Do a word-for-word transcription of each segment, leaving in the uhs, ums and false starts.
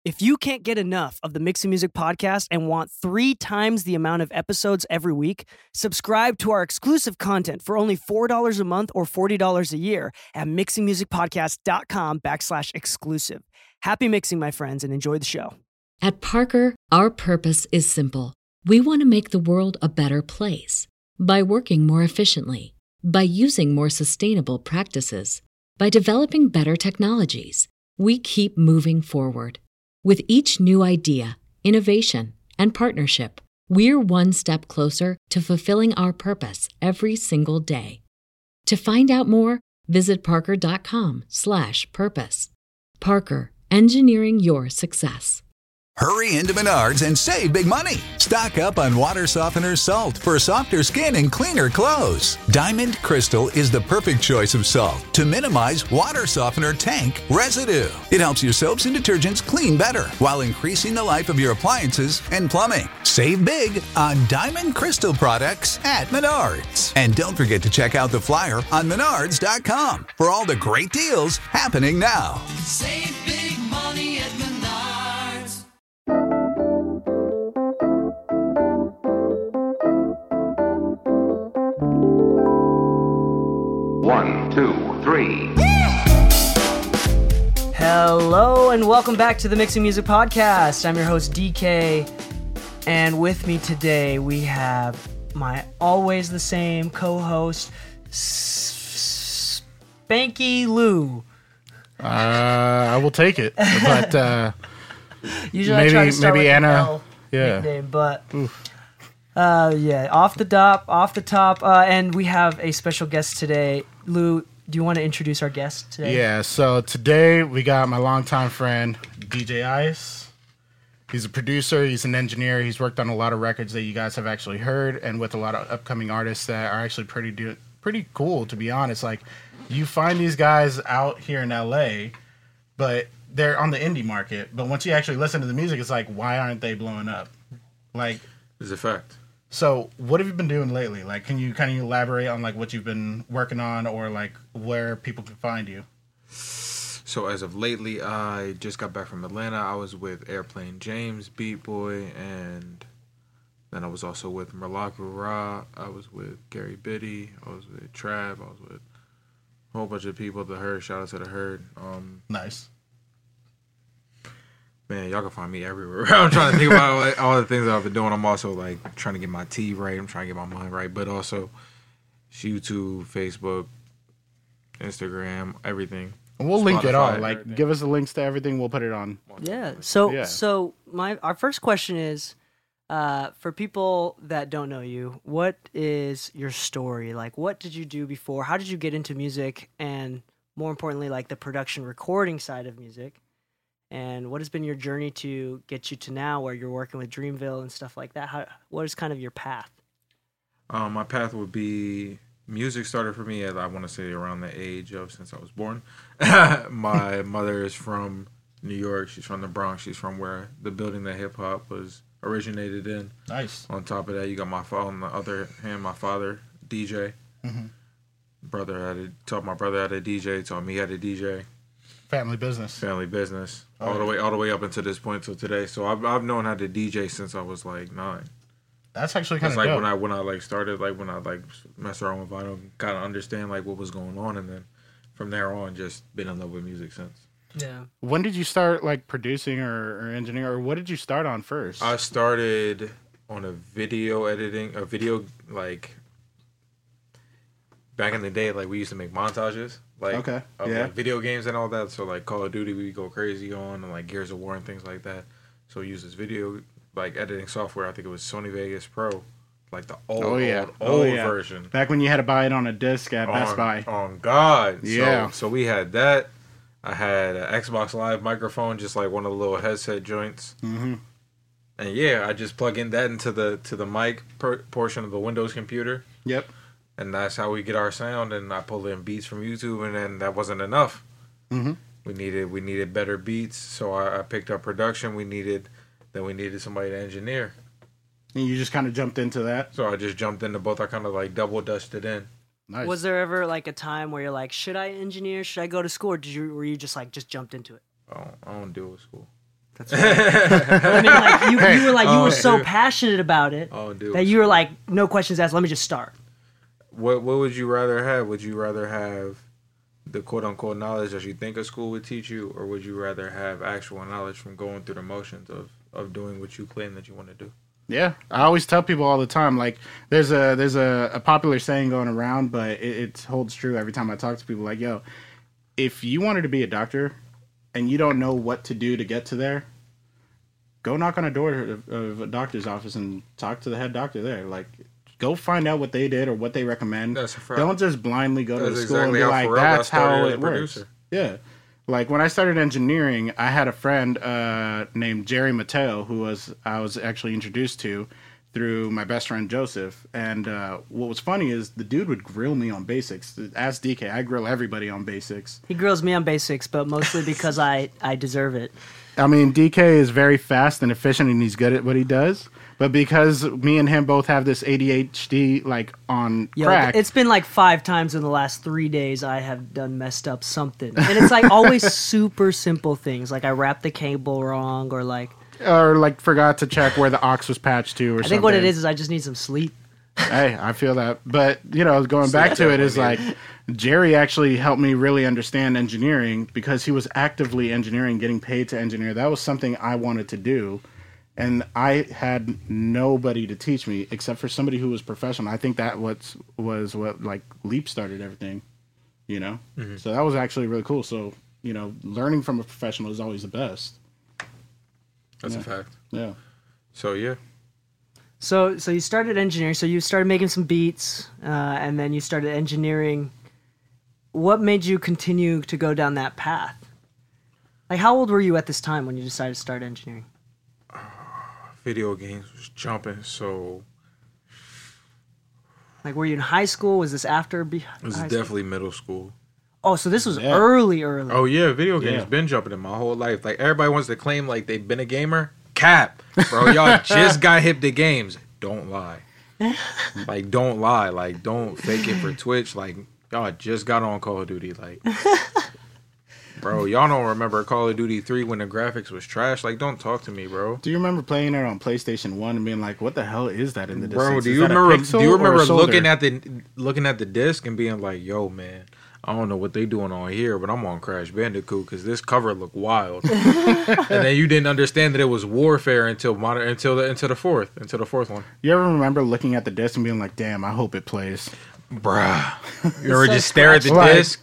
If you can't get enough of the Mixing Music podcast and want three times the amount of episodes every week, subscribe to our exclusive content for only four dollars a month or forty dollars a year at mixingmusicpodcast.com backslash exclusive. Happy mixing, my friends, and enjoy the show. At Parker, our purpose is simple. We want to make the world a better place by working more efficiently, by using more sustainable practices, by developing better technologies. We keep moving forward. With each new idea, innovation, and partnership, we're one step closer to fulfilling our purpose every single day. To find out more, visit parker.com slash purpose. Parker, engineering your success. Hurry into Menards and save big money. Stock up on water softener salt for softer skin and cleaner clothes. Diamond Crystal is the perfect choice of salt to minimize water softener tank residue. It helps your soaps and detergents clean better while increasing the life of your appliances and plumbing. Save big on Diamond Crystal products at Menards. And don't forget to check out the flyer on menards dot com for all the great deals happening now. Save big money at Menards. One, two, three. Hello, and welcome back to the Mixing Music Podcast. I'm your host, D K, and with me today we have my always the same co-host, S- Spanky Lou. Uh, I will take it, but uh, Usually maybe I try to start maybe with Anna, an L yeah. nickname, but uh, yeah, off the top, off the top, uh, and we have a special guest today. Lou, do you want to introduce our guest today? Yeah. So today we got my longtime friend D J Ice. He's a producer. He's an engineer. He's worked on a lot of records that you guys have actually heard, and with a lot of upcoming artists that are actually pretty do- pretty cool, to be honest. Like, you find these guys out here in L A, but they're on the indie market. But once you actually listen to the music, it's like, why aren't they blowing up? Like, It's a fact. so what have you been doing lately? Like, can you kind of elaborate on like what you've been working on, or like where people can find you? So as of lately, I just got back from Atlanta. I was with Airplane James, Beat Boy, and then I was also with Merlaku Ra. I was with Gary Biddy. I was with Trav. I was with a whole bunch of people. The Herd. Shout out to the Herd. Um, Nice. Man, y'all can find me everywhere. I'm trying to think about all, all the things that I've been doing. I'm also like trying to get my tea right. I'm trying to get my mind right, but also YouTube, Facebook, Instagram, everything. And we'll link it all. Spotify, Like, everything. give us the links to everything. We'll put it on. Yeah. So, Yeah. so my our first question is, uh, for people that don't know you, what is your story? Like, what did you do before? How did you get into music? And more importantly, like the production recording side of music. And what has been your journey to get you to now where you're working with Dreamville and stuff like that? How, what is kind of your path? Um, my path would be music started for me at, I want to say, around the age of since I was born. My mother is from New York. She's from the Bronx. She's from where the building that hip hop was originated in. Nice. On top of that, you got my father. On the other hand, my father, D J. Mhm. Brother had a, taught my brother how to D J. Taught me how to D J. Family business. Family business. Oh, all the yeah. way, all the way up until this point till today. So I've I've known how to D J since I was like nine. That's actually kind It's of like dope. when I when I like started like when I like messed around with vinyl, kind of understand like what was going on, and then from there on, just been in love with music since. Yeah. When did you start like producing or, or engineering, or what did you start on first? I started on a video editing, a video like back in the day. Like we used to make montages, like Okay, of yeah. like, video games and all that. So like Call of Duty, we go crazy on, and like Gears of War and things like that. So we use this video like editing software. I think it was Sony Vegas Pro, like the old, Oh, yeah. old, Oh, old yeah. version. Back when you had to buy it on a disc at Best on, Buy. On God. Yeah. So, so we had that. I had an Xbox Live microphone, just like one of the little headset joints. Mm-hmm. And yeah, I just plug in that into the to the mic per, portion of the Windows computer. Yep. And that's how we get our sound. And I pull in beats from YouTube, and then that wasn't enough. Mm-hmm. We needed we needed better beats, so I, I picked up production. We needed then we needed somebody to engineer. And you just kind of jumped into that. So I just jumped into both. I kind of like double dusted in. Nice. Was there ever like a time where you're like, should I engineer? Should I go to school? Or did you were you just like just jumped into it? I don't, I don't deal with school. That's right. I mean, like you, you were like you Oh, were so dude. passionate about it Oh, dude. that you were like, no questions asked. Let me just start. What What would you rather have? Would you rather have the quote unquote knowledge that you think a school would teach you, or would you rather have actual knowledge from going through the motions of, of doing what you claim that you want to do? Yeah, I always tell people all the time. Like, there's a there's a, a popular saying going around, but it, it holds true every time I talk to people. Like, yo, if you wanted to be a doctor and you don't know what to do to get to there, go knock on a door of, of a doctor's office and talk to the head doctor there. Like, go find out what they did or what they recommend. That's a fact. Don't just blindly go to That's the school exactly and be how like, Pharrell got that's started how as a it works. producer. Yeah. Like, when I started engineering, I had a friend uh, named Jerry Mateo, who was I was actually introduced to through my best friend Joseph. And uh, what was funny is the dude would grill me on basics. Ask D K, I grill everybody on basics. He grills me on basics, but mostly because I I deserve it. I mean, D K is very fast and efficient, and he's good at what he does. But because me and him both have this A D H D, like, on Yo, crack, it's been like five times in the last three days I have done messed up something. And it's like always super simple things. Like I wrapped the cable wrong or like... or, like, forgot to check where the aux was patched to or something. I think what it is is I just need some sleep. Hey, I feel that. But, you know, going back to it is like, Jerry actually helped me really understand engineering because he was actively engineering, getting paid to engineer. That was something I wanted to do. And I had nobody to teach me except for somebody who was professional. I think that was, was what, like, Leap started everything, you know? Mm-hmm. So that was actually really cool. So, you know, learning from a professional is always the best. That's Yeah. a fact. Yeah. So, yeah. So so you started engineering. So you started making some beats, uh, and then you started engineering. What made you continue to go down that path? Like, how old were you at this time when you decided to start engineering? Video games was jumping, so Like, were you in high school? Was this after? Be- it was high school? definitely middle school. Oh, so this was Yeah. early, early. Oh yeah, video games Yeah. been jumping in my whole life. Like everybody wants to claim like they've been a gamer. Cap, bro. Y'all just got hip to games. Don't lie. Like don't lie. Like don't fake it for Twitch. Like y'all just got on Call of Duty. Like, bro, y'all don't remember Call of Duty three when the graphics was trash. Like don't talk to me, bro. Do you remember playing it on PlayStation One and being like, "What the hell is that in the distance?" Bro, do Is you that a remember? pixel Do you or a remember shoulder? looking at the looking at the disc and being like, "Yo, man, I don't know what they doing on here, but I'm on Crash Bandicoot because this cover looked wild." And then you didn't understand that it was Warfare until modern until the until the fourth until the fourth one, You ever remember looking at the disc and being like, "Damn, I hope it plays." bruh. You ever so just stare at the scratchy. disc?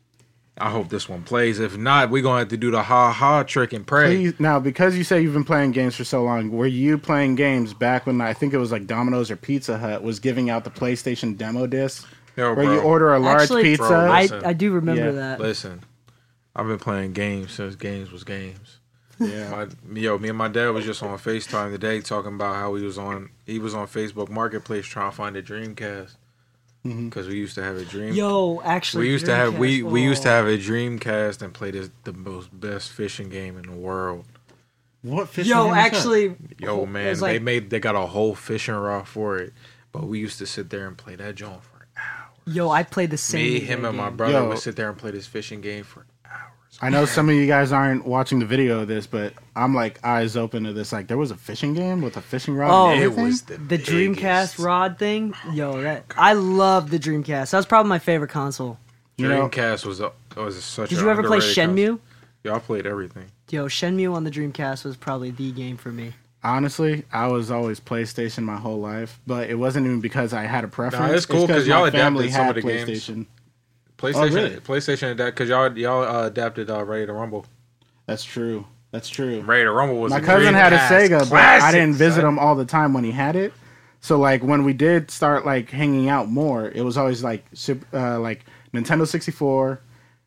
I hope this one plays. If not, we're gonna have to do the ha ha trick and pray. Please, now, because you say you've been playing games for so long, were you playing games back when I think it was like Domino's or Pizza Hut was giving out the PlayStation demo disc, Yo, where bro, you order a large Actually, pizza? bro, I, listen. I do remember Yeah. that. listen. I've been playing games since games was games. yeah, My, yo, me and my dad was just on FaceTime today talking about how he was on he was on Facebook Marketplace trying to find a Dreamcast because we used to have a Dream. Yo, actually, we used to have we Dreamcast, we used to oh. have a Dreamcast and play this the most best fishing game in the world. what fish? Yo, actually, Yo, it man, was they like- made they got a whole fishing rod for it, but we used to sit there and play that joint for hours. Yo, I played the same. Me, video him, and my game. brother Yo. would sit there and play this fishing game for hours. I know some of you guys aren't watching the video of this, but I'm like eyes open to this. Like, there was a fishing game with a fishing rod. Oh, and It everything? was the, The biggest. Dreamcast rod thing. Yo, that I love the Dreamcast. That was probably my favorite console. You know- Dreamcast was a, was such. Did a you ever play underrated Shenmue? console. Yeah, I played everything. Yo, Shenmue on the Dreamcast was probably the game for me. Honestly, I was always PlayStation my whole life, but it wasn't even because I had a preference. it's cool 'cause my y'all family adapted some had of the games. PlayStation. PlayStation, really? PlayStation, adapt because y'all y'all uh, adapted uh, Ready to Rumble. That's true. That's true. Ready to Rumble was My a cousin had a Dreamcast Sega, but I classic, didn't visit son. him all the time when he had it. So like when we did start like hanging out more, it was always like sup- uh, like Nintendo sixty-four,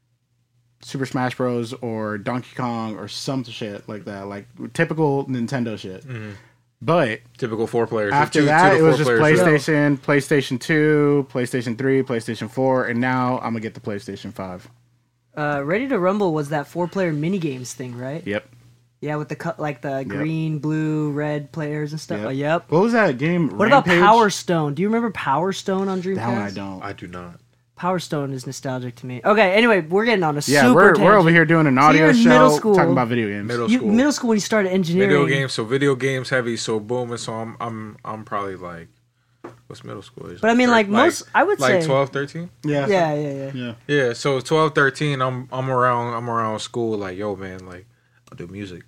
Super Smash Bros, or Donkey Kong or some shit like that, like typical Nintendo shit. Mm-hmm. But Typical four players. after two, that, two to it four was just players. PlayStation, PlayStation two, PlayStation three, PlayStation four, and now I'm gonna get the PlayStation five. Uh, Ready to Rumble was that four-player minigames thing, right? Yep. Yeah, with the cut like the green, blue, red players and stuff. Yep. Oh, yep. What was that game? What about Rampage? Power Stone? Do you remember Power Stone on Dreamcast? That one I don't. I do not. Power Stone is nostalgic to me. Okay, anyway, we're getting on a Yeah, super we're we're tangent. over here doing an So audio you're in show middle school. talking about video games. Middle You, school. middle school when you started engineering. Video games. So video games heavy. So booming. So I'm I'm I'm probably like, what's middle school? Is But I mean, Thir- like, most- I would like say- twelve, thirteen. Yeah, Yeah, yeah, yeah. yeah. Yeah. So twelve, thirteen. I'm I'm around I'm around school. Like, yo, man, like I do music.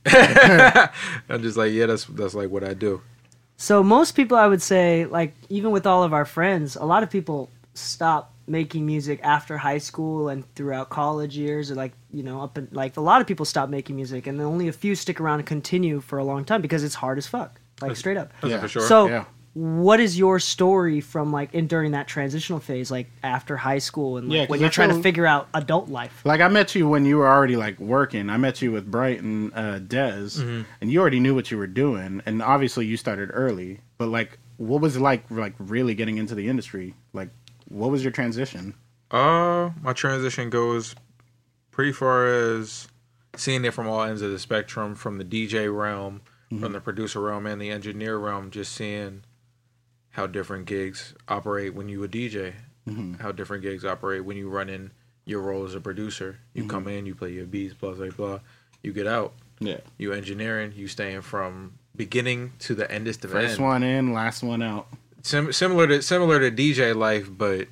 I'm just like, yeah, that's that's like what I do. So most people, I would say, like even with all of our friends, a lot of people stop making music after high school and throughout college years, or like you know, up in, like a lot of people stop making music, and then only a few stick around and continue for a long time because it's hard as fuck, like straight up. Yeah. For sure. So, Yeah. what is your story from like in during that transitional phase, like after high school and like, Yeah, 'cause when I you're trying to feel- figure out adult life? Like I met you when you were already like working. I met you with Bright and uh, Dez, and you already knew what you were doing. And obviously you started early. But like, what was it like, like really getting into the industry? Like, what was your transition? Uh, my transition goes pretty far as seeing it from all ends of the spectrum, from the D J realm, from the producer realm, and the engineer realm. Just seeing how different gigs operate when you a D J, how different gigs operate when you run in your role as a producer. You come in, you play your beats, blah blah blah. You get out, Yeah. you engineering, you staying from beginning to the endest of First end. one in, last one out. Sim- similar to similar to D J life, but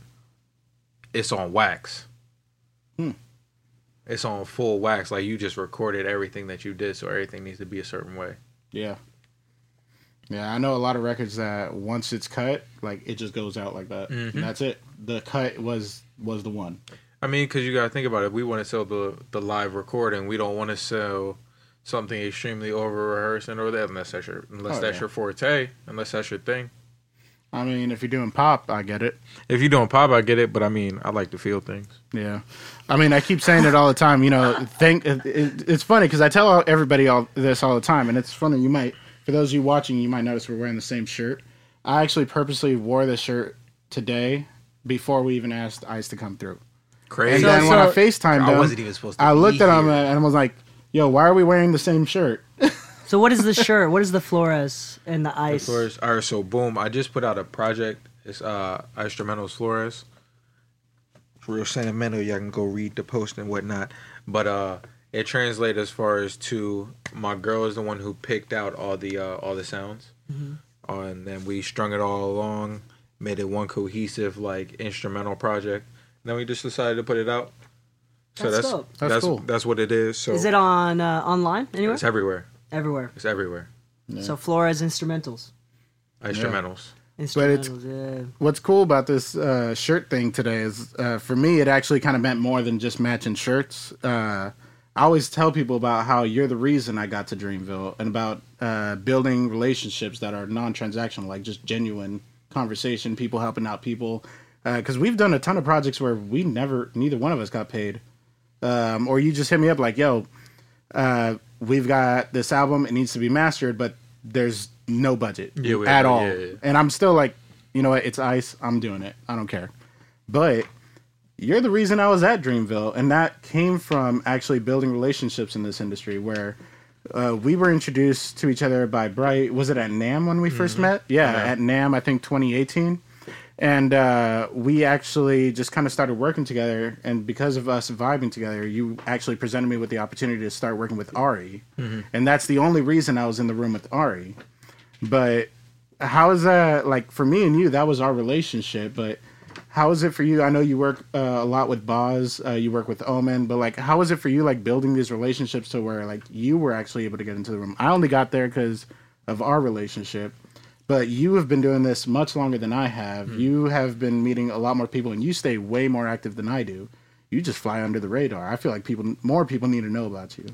it's on wax. Hmm. It's on full wax. Like you just recorded everything that you did, so everything needs to be a certain way. Yeah. Yeah, I know a lot of records that once it's cut, like it just goes out like that. And that's it. The cut was was the one. I mean, because you gotta think about it. We want to sell the the live recording. We don't want to sell something extremely over rehearsed and or that unless that's your unless Oh, that's yeah. your forte, unless that's your thing. I mean, if you're doing pop, I get it. If you're doing pop, I get it, but I mean, I like to feel things. Yeah, I mean, I keep saying it all the time. You know, think it, it, it's funny because I tell everybody all this all the time, and it's funny. You might, for those of you watching, you might notice we're wearing the same shirt. I actually purposely wore this shirt today before we even asked Ice to come through. Crazy. And So- then when I so- FaceTimed I him, wasn't even supposed to I be looked at him here. and I was like, "Yo, why are we wearing the same shirt?" So what is the shirt? What is the Flores and the ice? Flores. All right, so boom, I just put out a project. It's uh Instrumentals Flores. It's real sentimental. Y'all can go read the post and whatnot. But uh it translates as far as to my girl is the one who picked out all the uh, all the sounds. Uh, and then we strung it all along, made it one cohesive like instrumental project. And then we just decided to put it out. So That's that's dope. That's that's cool. that's what it is. So Is it on uh, online anywhere? it's everywhere. Everywhere. It's everywhere. So Flores instrumentals. Instrumentals. But it's- Instrumentals, yeah. What's cool about this uh, shirt thing today is, uh, for me, it actually kind of meant more than just matching shirts. Uh, I always tell people about how you're the reason I got to Dreamville and about uh, building relationships that are non-transactional, like just genuine conversation, people helping out people. Because we've done a ton of projects where we never, neither one of us got paid. Um, or you just hit me up like, yo, uh, we've got this album, it needs to be mastered, but there's no budget Yeah, we- at yeah, all. yeah, yeah. And I'm still like, you know what, it's Ice, I'm doing it. I don't care. But you're the reason I was at Dreamville, and that came from actually building relationships in this industry where uh, we were introduced to each other by Bright. Was it at NAMM when we first met? Yeah, Yeah. at NAMM, I think twenty eighteen. And uh, we actually just kind of started working together. And because of us vibing together, you actually presented me with the opportunity to start working with Ari. And that's the only reason I was in the room with Ari. But how is that, like, for me and you, that was our relationship. But how is it for you? I know you work uh, a lot with Boz, uh, you work with Omen, but, like, how is it for you, like, building these relationships to where, like, you were actually able to get into the room? I only got there because of our relationship. But you have been doing this much longer than I have. Mm-hmm. You have been meeting a lot more people, and you stay way more active than I do. You just fly under the radar. I feel like people, more people need to know about you.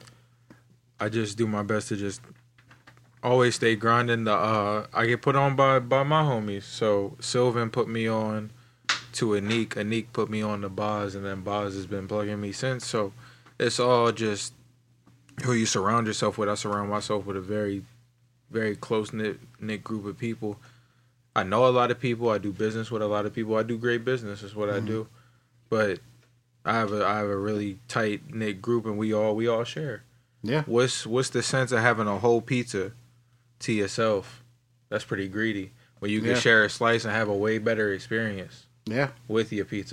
I just do my best to just always stay grinding. The uh, I get put on by by my homies. So Sylvan put me on to Anik. Anik put me on to Boz, and then Boz has been plugging me since. So it's all just who you surround yourself with. I surround myself with a very, very close knit knit group of people. I know a lot of people. I do business with a lot of people. I do great business. Is what I do. But I have a I have a really tight knit group, and we all we all share. Yeah. What's what's the sense of having a whole pizza to yourself? That's pretty greedy. When you can Yeah. share a slice and have a way better experience Yeah. with your pizza.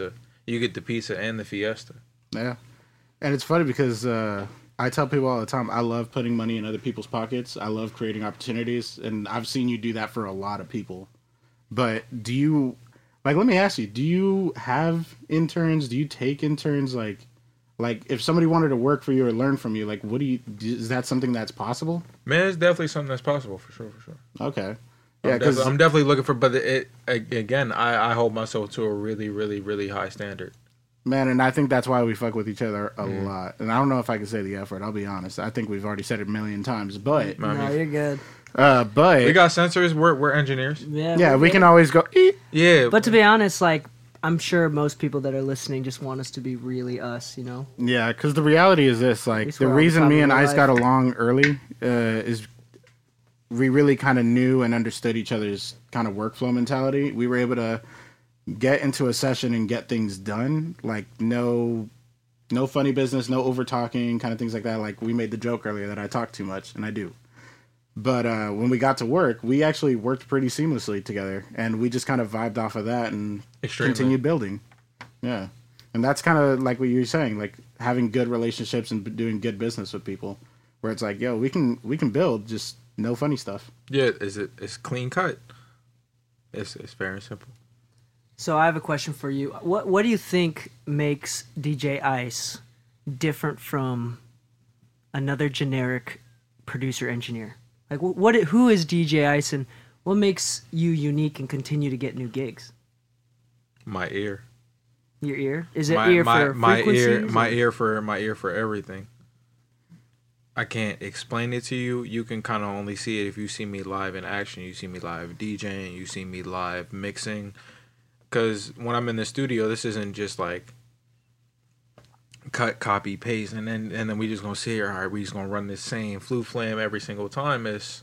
You get the pizza and the Fiesta. Yeah. And it's funny because uh, I tell people all the time, I love putting money in other people's pockets. I love creating opportunities. And I've seen you do that for a lot of people. But do you, like, let me ask you, do you have interns? Do you take interns? Like, like if somebody wanted to work for you or learn from you, like, what do you, is that something that's possible? Man, it's definitely something that's possible for sure, for sure. Okay. Yeah, Yeah, because because I'm definitely looking for, but it, again, I, I hold myself to a really, really, really high standard. man, and I think that's why we fuck with each other a Mm. lot. And I don't know if I can say the F word. I'll be honest. I think we've already said it a million times. But, I No, mean, you're good. uh, but we got sensors. We're we're engineers. Yeah, yeah, we're we good. can always go. Eep. Yeah, But to be honest, like, I'm sure most people that are listening just want us to be really us, you know? Yeah, because the reality is this: like least the we're on the reason top me of and our Ice life. got along early uh, is we really kind of knew and understood each other's kind of workflow mentality. We were able to get into a session and get things done. Like no, no funny business, no over talking, kind of things like that. Like we made the joke earlier that I talk too much, and I do. But uh, when we got to work, we actually worked pretty seamlessly together, and we just kind of vibed off of that and Extremely. continued building. Yeah, and that's kind of like what you were saying, like having good relationships and b- doing good business with people, where it's like, yo, we can we can build, just no funny stuff. yeah. Is it? It's clean cut. It's it's very simple. So I have a question for you. What What do you think makes D J Ice different from another generic producer engineer? Like, wh- what? Who is D J Ice, and what makes you unique and continue to get new gigs? My ear. Your ear? Is it my, ear my, for my frequencies? ear my or- ear for my ear for everything. I can't explain it to you. You can kind of only see it if you see me live in action. You see me live DJing. You see me live mixing. Because when I'm in the studio, this isn't just like cut, copy, paste, and then and then we just gonna sit here. All right, we just gonna run this same flu flam every single time. It's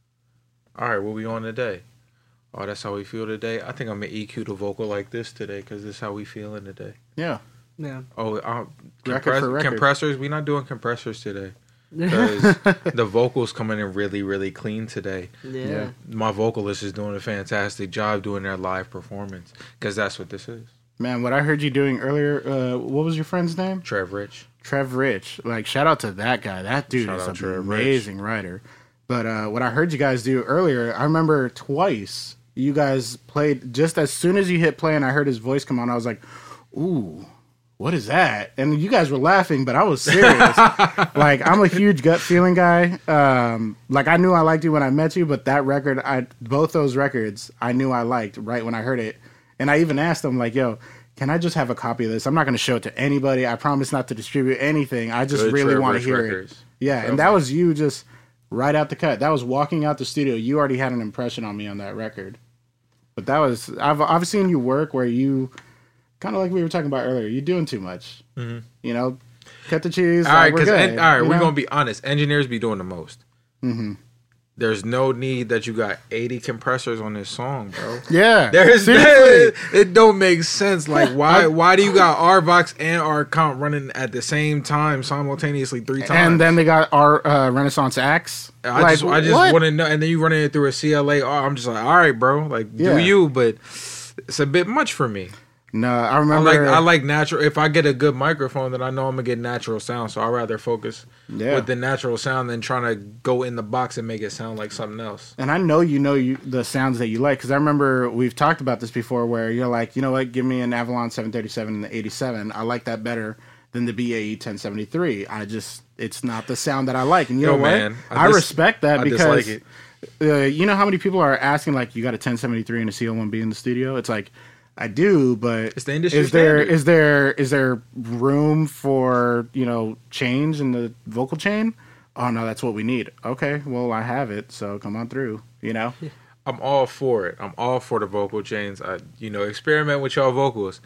all right. What we on today? Oh, that's how we feel today. I think I'm gonna E Q the vocal like this today because this is how we feeling today. Yeah, Yeah. Oh, uh, Record compress- for record. compressors. We're not doing compressors today because the vocals coming in really, really clean today. Yeah. Yeah. My vocalist is doing a fantastic job doing their live performance because that's what this is. man. What I heard you doing earlier, uh, what was your friend's name? Trev Rich. Trev Rich. Like, shout out to that guy. That dude Shout is out an Trev Rich. amazing writer. But uh, what I heard you guys do earlier, I remember twice you guys played, just as soon as you hit play and I heard his voice come on, I was like, ooh, what is that? And you guys were laughing, but I was serious. Like, I'm a huge gut feeling guy. Um, like, I knew I liked you when I met you, but that record, I both those records, I knew I liked right when I heard it. And I even asked them, like, yo, can I just have a copy of this? I'm not going to show it to anybody. I promise not to distribute anything. I just Good really Trev want to Rich hear records. it. Yeah, and that was you just right out the cut. That was walking out the studio. You already had an impression on me on that record. But that was, I've I've seen you work where you, kind of like we were talking about earlier, you're doing too much. Mm-hmm. You know, cut the cheese. All right, like, we're because good, all right, you we're know? gonna be honest. Engineers be doing the most. Mm-hmm. There's no need that you got eighty compressors on this song, bro. Yeah, There's seriously. it don't make sense. Like why why do you got R Vox and R Count running at the same time simultaneously three times? And then they got our uh, Renaissance Axe. I like, just I just what? want to know. And then you running it through a C L A R. I'm just like, all right, bro. Like Yeah. do you? But it's a bit much for me. No, I I remember. like I like natural. If I get a good microphone, then I know I'm gonna get natural sound. So I'd rather focus Yeah. with the natural sound than trying to go in the box and make it sound like something else. And I know you know you, the sounds that you like, because I remember we've talked about this before where you're like, you know what, give me an Avalon seven thirty-seven and the eighty-seven. I like that better than the B A E ten seventy-three. I just, it's not the sound that I like. And you Yo, know what? man, I I, dis- respect that I because dislike uh, you know how many people are asking, like, you got a ten seventy-three and a C L one B in the studio? It's like, I do, but It's the industry is there standard. is there is there room for, you know, change in the vocal chain? Oh no, that's what we need. Okay, well I have it, so come on through. You know, I'm all for it. I'm all for the vocal chains. I, you know, experiment with y'all vocals.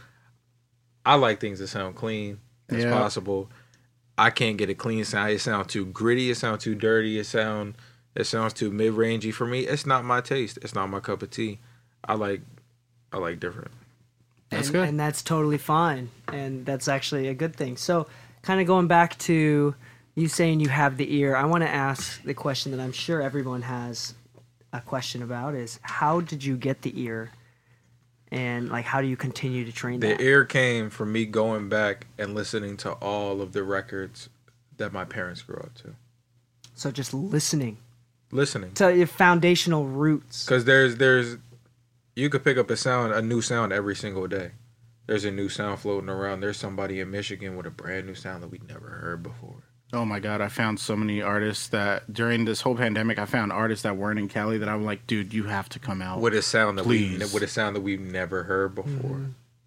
I like things that sound clean as Yeah. possible. I can't get a clean sound. It sounds too gritty. It sounds too dirty. It sound it sounds too mid rangey for me. It's not my taste. It's not my cup of tea. I like I like different. That's and, good. and that's totally fine, and that's actually a good thing. So, kind of going back to you saying you have the ear, I want to ask the question that I'm sure everyone has a question about: is how did you get the ear, And like, how do you continue to train The that? ear came from me going back and listening to all of the records that my parents grew up to. So just listening Listening. to your foundational roots. Because there's, there's, you could pick up a sound, a new sound every single day. There's a new sound floating around. There's somebody in Michigan with a brand new sound that we'd never heard before. Oh my God, I found so many artists that during this whole pandemic, I found artists that weren't in Cali that I'm like, dude, you have to come out. With a sound that we, Please. with a sound that we've never heard before. Mm-hmm.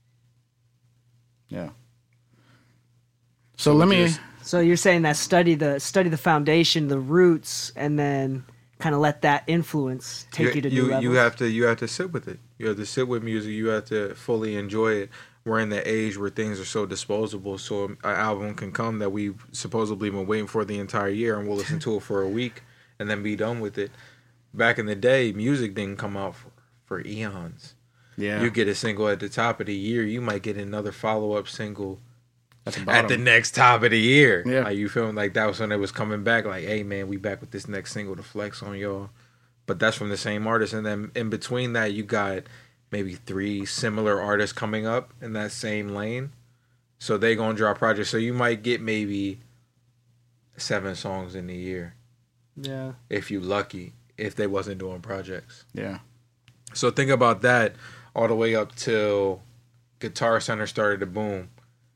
Yeah. So let me. just- So you're saying that study the study the foundation, the roots, and then kind of let that influence take you, to new levels. You have to you have to sit with it. You have to sit with music. You have to fully enjoy it. We're in the age where things are so disposable. So an album can come that we've supposedly been waiting for the entire year, and we'll listen to it for a week and then be done with it. Back in the day, music didn't come out for, for eons. Yeah. You get a single at the top of the year, you might get another follow up single At the at bottom. the next top of the year. Yeah. Like, you feel like that was when it was coming back. Like, hey man, we back with this next single to flex on y'all. But that's from the same artist. And then in between that, you got maybe three similar artists coming up in that same lane. So they gonna drop projects. So you might get maybe seven songs in a year Yeah. if you lucky, if they wasn't doing projects. Yeah. So think about that all the way up till Guitar Center started to boom.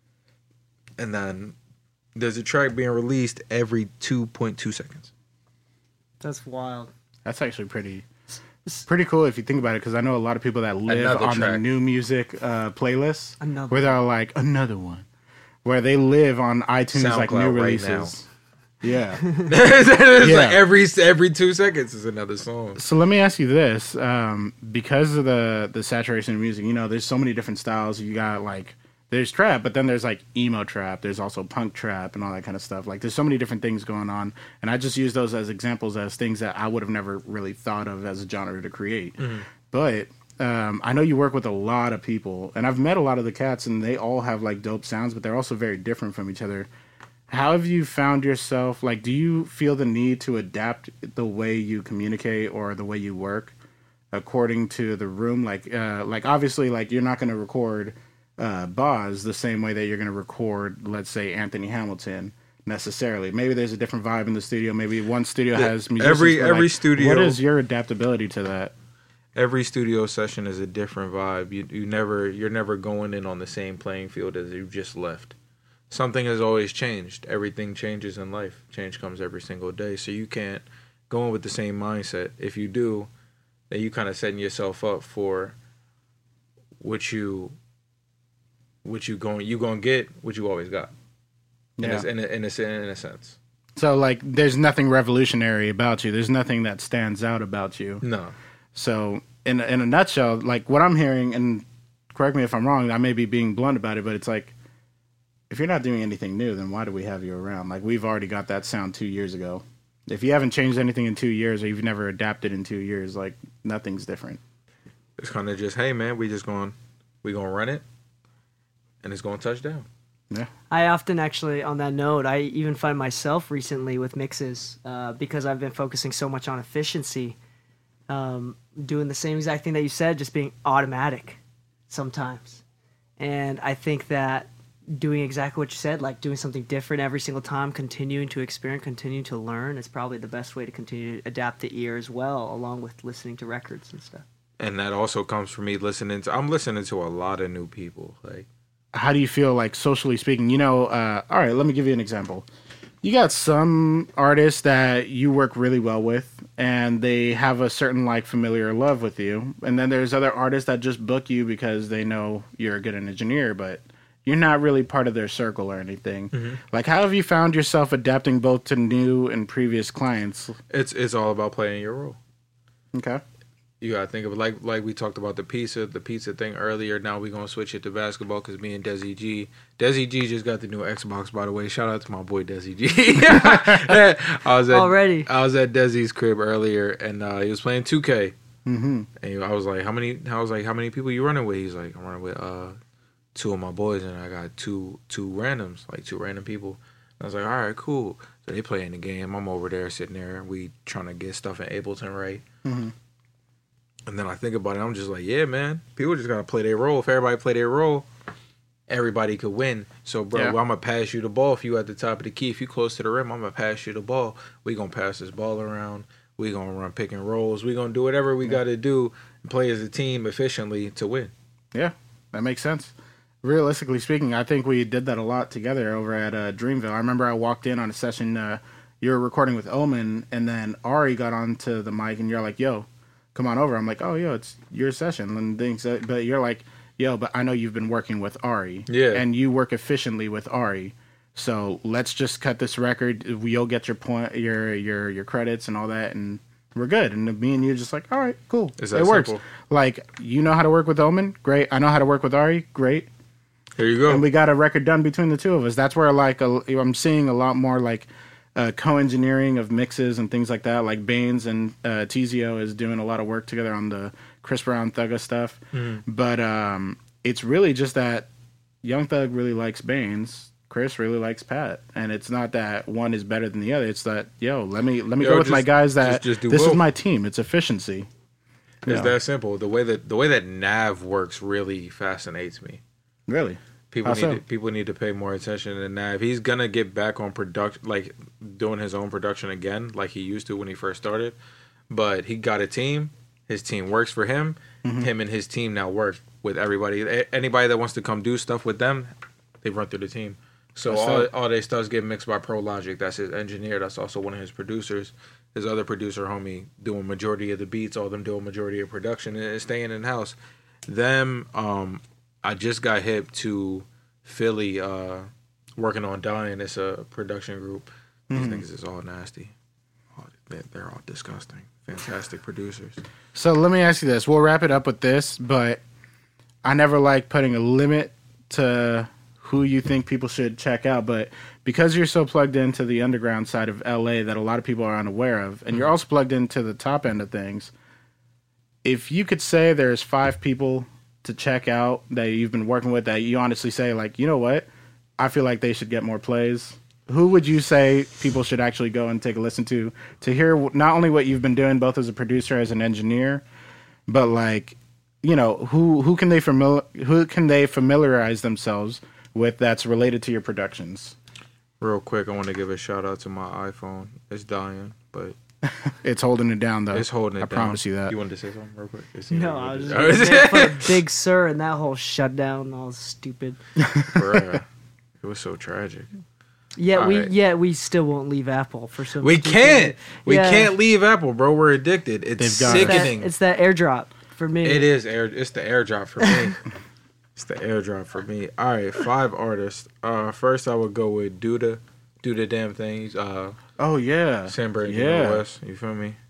And then there's a track being released every two point two seconds. That's wild. That's actually pretty pretty cool if you think about it, because I know a lot of people that live Another on the track. new music uh, playlists Another where they're like, another one. Where they live on iTunes like SoundCloud new right releases. Yeah. It's Yeah. like every every two seconds is another song. So let me ask you this. Um, because of the, the saturation of music, you know, there's so many different styles. You got like, there's trap, but then there's like emo trap. There's also punk trap and all that kind of stuff. Like there's so many different things going on. And I just use those as examples as things that I would have never really thought of as a genre to create. But um, I know you work with a lot of people, and I've met a lot of the cats, and they all have like dope sounds, but they're also very different from each other. How have you found yourself, like, do you feel the need to adapt the way you communicate or the way you work according to the room? Like, uh, like obviously, like, you're not going to record uh, Boz the same way that you're going to record, let's say, Anthony Hamilton necessarily. Maybe there's a different vibe in the studio. Maybe one studio has musicians. every- but, every like, studio- What is your adaptability to that? Every studio session is a different vibe. You you never you're never going in on the same playing field as you just left. Something has always changed. Everything changes in life. Change comes every single day. So you can't go in with the same mindset. If you do, then you kind of setting yourself up for what you what you going you gonna get what you always got. In, Yeah. a, in, a, in, a, in a sense. So, like, there's nothing revolutionary about you. There's nothing that stands out about you. No. So, in a, in a nutshell, like what I'm hearing, and correct me if I'm wrong, I may be being blunt about it, but it's like, if you're not doing anything new, then why do we have you around? Like, we've already got that sound two years ago. If you haven't changed anything in two years, or you've never adapted in two years, like, nothing's different. It's kind of just, hey man, we just going we gonna run it, and it's gonna touch down. Yeah. I often actually, on that note, I even find myself recently with mixes uh, because I've been focusing so much on efficiency, um, doing the same exact thing that you said, just being automatic sometimes. And I think that doing exactly what you said, like doing something different every single time, continuing to experiment, continuing to learn, is probably the best way to continue to adapt the ear as well, along with listening to records and stuff. And that also comes from me listening to I'm listening to a lot of new people. Like, How do you feel, like, socially speaking? You know, uh, all right, let me give you an example. You got some artists that you work really well with, and they have a certain, like, familiar love with you. And then there's other artists that just book you because they know you're a good engineer, but you're not really part of their circle or anything. Mm-hmm. Like, how have you found yourself adapting both to new and previous clients? it's it's all about playing your role. Okay. You gotta think of it like like we talked about the pizza the pizza thing earlier. Now we're gonna switch it to basketball because me and Desi G Desi G just got the new Xbox, by the way. Shout out to my boy Desi G. I was at, Already. I was at Desi's crib earlier and uh, he was playing two K. Mm-hmm. And I was like, how many? I was like, how many people you running with? He's like, I'm running with uh, two of my boys, and I got two two randoms, like two random people. And I was like, all right, cool. So they playing the game. I'm over there sitting there. We trying to get stuff in Ableton right. Mm-hmm. And then I think about it, I'm just like, yeah, man, people just gotta play their role. If everybody play their role, everybody could win. So, bro, Yeah. I'm gonna pass you the ball. If you at the top of the key, if you close to the rim, I'm gonna pass you the ball. We gonna pass this ball around. We gonna run pick and rolls. We gonna do whatever we gotta do and play as a team efficiently to win. Yeah, that makes sense. Realistically speaking, I think we did that a lot together over at uh, Dreamville. I remember I walked in on a session. Uh, you were recording with Omen, and then Ari got onto the mic, and you're like, "Yo, come on over." I'm like, "Oh, yo, it's your session," and things. That, but you're like, "Yo, but I know you've been working with Ari, Yeah. and you work efficiently with Ari. So let's just cut this record. You'll get your point, your your your credits, and all that, and we're good." And me and you just like, "All right, cool. Is that it works." simple? Like, you know how to work with Omen, great. I know how to work with Ari, great. Here you go. And we got a record done between the two of us. That's where like a, I'm seeing a lot more like uh, co-engineering of mixes and things like that. Like Baines and uh, Tizio is doing a lot of work together on the Chris Brown Thugga stuff. Mm-hmm. But um, it's really just that Young Thug really likes Baines. Chris really likes Pat, and it's not that one is better than the other. It's that yo, let me let me Yo, go with just- my guys. That just- just do this is both. my team. It's efficiency. It's Yeah. that simple. The way that the way that Nav works really fascinates me. Really. People How need so? to, people need to pay more attention to Nav. He's gonna get back on production, like doing his own production again, like he used to when he first started. But he got a team. His team works for him. Mm-hmm. Him and his team now work with everybody. A- Anybody that wants to come do stuff with them, they run through the team. So That's all dope. all their stuffs get mixed by Pro Logic. That's his engineer. That's also one of his producers. His other producer, homie, doing majority of the beats. All them doing majority of production and and staying in house. Them, um, I just got hip to Philly, uh, working on Dying. It's a production group. These Mm-hmm. niggas is all nasty. Oh, they're, they're all disgusting. Fantastic producers. So let me ask you this. We'll wrap it up with this, but I never like putting a limit to who you think people should check out. But because you're so plugged into the underground side of L A that a lot of people are unaware of, and you're also plugged into the top end of things, if you could say there's five people to check out that you've been working with that you honestly say, like, you know what? I feel like they should get more plays. Who would you say people should actually go and take a listen to to hear not only what you've been doing, both as a producer, as an engineer, but like, you know, who who can they famili- who can they familiarize themselves with that's related to your productions? Real quick, I want to give a shout out to my iPhone. It's dying, but It's holding it down though. it's holding it I down. promise you that. You wanted to say something real quick? It's- No, I was Oh, just is gonna it? say for Big Sur and that whole shutdown, all stupid. Bruh, it was so tragic. Yet we, Alright. yet we still won't leave Apple for some. We stupid- can't. We Yeah. can't leave Apple, bro. We're addicted. It's They've got us. It's that, sickening. it's that airdrop for me. It is air. It's the airdrop for me. It's the airdrop for me. All right, five artists. Uh, first I would go with Duda. Do the damn things. Uh, Oh yeah. San Bernardino Yeah. West. You feel me?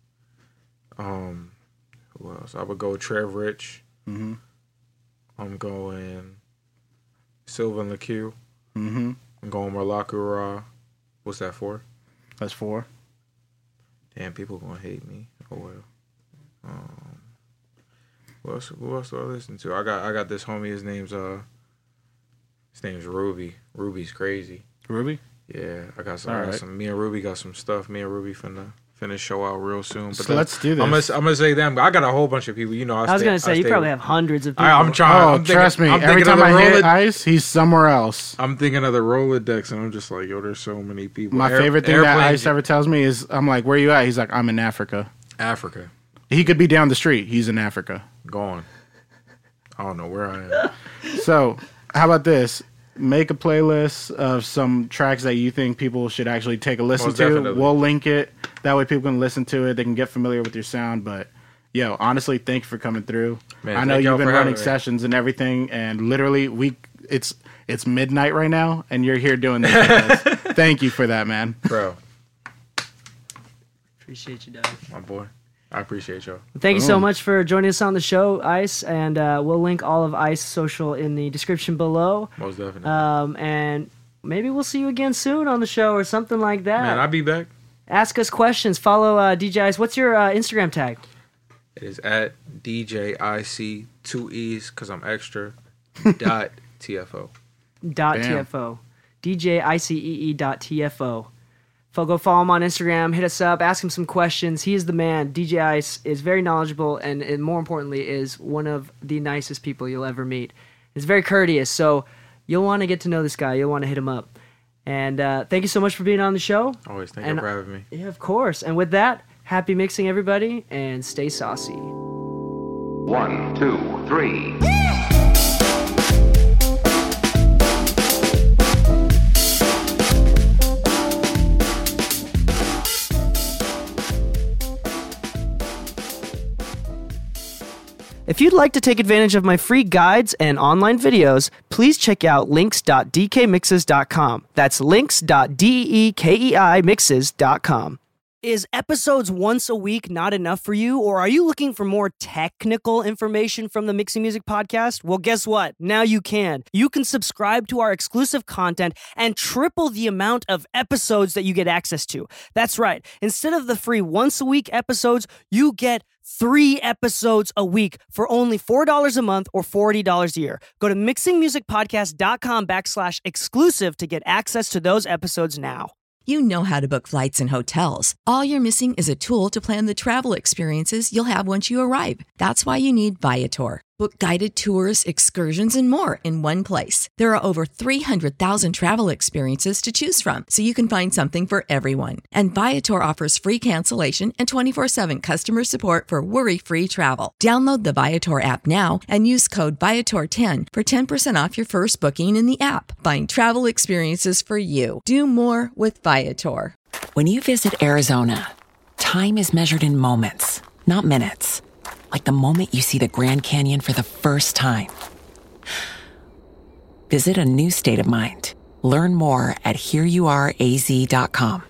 Um, who else? I would go Trev Rich. Mm-hmm. I'm going Sylvan LaCue. Mm-hmm. I'm going Morlaku Ra. What's that for? That's four. Damn, people gonna hate me. Oh well. Um, who else? Who else do I listen to? I got I got this homie. His name's uh. His name's Ruby. Ruby's crazy. Ruby? Yeah, I got some. I got Alright. some. Me and Ruby got some stuff. Me and Ruby finna finish show out real soon. But So that- let's do this. I'm gonna I'm gonna say them. I got a whole bunch of people. You know, I, I was stay- gonna say you stay- probably have hundreds of people. I, I'm trying. Oh, I'm thinking- trust me. I'm Every thinking time of I the hit Rolo- Ice, he's somewhere else. I'm thinking of the Rolodex, and I'm just like, yo, there's so many people. My Air- favorite thing that Airplane- Ice ever tells me is, I'm like, where you at? He's like, I'm in Africa. Africa, He could be down the street. He's in Africa. gone. I don't know where I am. So, how about this? Make a playlist of some tracks that you think people should actually take a listen Most to. definitely. We'll link it. That way people can listen to it. They can get familiar with your sound. But, yo, honestly, thank you for coming through. Man, I know thank y'all you've been for running having me. sessions and everything. And literally, we it's it's midnight right now. And you're here doing this with us. Thank you for that, man. Bro, Appreciate you, Doug. my boy. I appreciate y'all. Thank you so Boom. much for joining us on the show, Ice, and uh, we'll link all of Ice social in the description below. Most definitely. Um, and maybe we'll see you again soon on the show or something like that. Man, I'll be back. Ask us questions. Follow uh, D J Ice. What's your uh, Instagram tag? It is at D J I C two E's because I'm extra dot T F O. Dot Bam. TFO. D J I C E E dot T F O. Go follow him on Instagram, hit us up, ask him some questions. He is the man. D J Ice is very knowledgeable and, and more importantly is one of the nicest people you'll ever meet. He's very courteous, so you'll want to get to know this guy. You'll want to hit him up. And uh, thank you so much for being on the show. Always thank and, you for having me. Yeah, of course. And with that, happy mixing, everybody, and stay saucy. One, two, three. If you'd like to take advantage of my free guides and online videos, please check out links dot d k mixes dot com. That's links dot d-e-k-e-i mixes dot com. Is episodes once a week not enough for you, or are you looking for more technical information from the Mixing Music Podcast? Well, guess what? Now you can. You can subscribe to our exclusive content and triple the amount of episodes that you get access to. That's right. Instead of the free once a week episodes, you get three episodes a week for only four dollars a month or forty dollars a year. Go to mixing music podcast dot com backslash exclusive to get access to those episodes now. You know how to book flights and hotels. All you're missing is a tool to plan the travel experiences you'll have once you arrive. That's why you need Viator. Book guided tours, excursions, and more in one place. There are over three hundred thousand travel experiences to choose from, so you can find something for everyone. And Viator offers free cancellation and twenty-four seven customer support for worry-free travel. Download the Viator app now and use code Viator ten for ten percent off your first booking in the app. Find travel experiences for you. Do more with Viator. When you visit Arizona, time is measured in moments, not minutes. Like the moment you see the Grand Canyon for the first time. Visit a new state of mind. Learn more at here you are a z dot com.